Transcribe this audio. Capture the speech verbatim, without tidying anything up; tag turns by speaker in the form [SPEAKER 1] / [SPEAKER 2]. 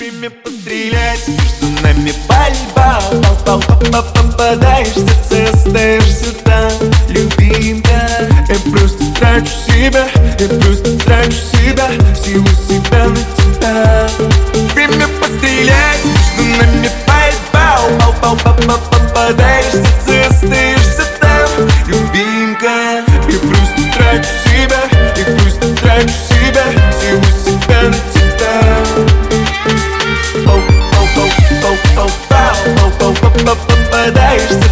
[SPEAKER 1] Время пострелять, между нами пальба. Попадаешь в сердце, остаешься там, любимка. Я просто трачу себя, я просто трачу себя, силу себя на тебя. Время пострелять, между нами пальба. Попадаешь в сердце, остаешься там, любимка. Я просто трачу себя, я просто трачу себя, силу себя на тебя. Попадаешь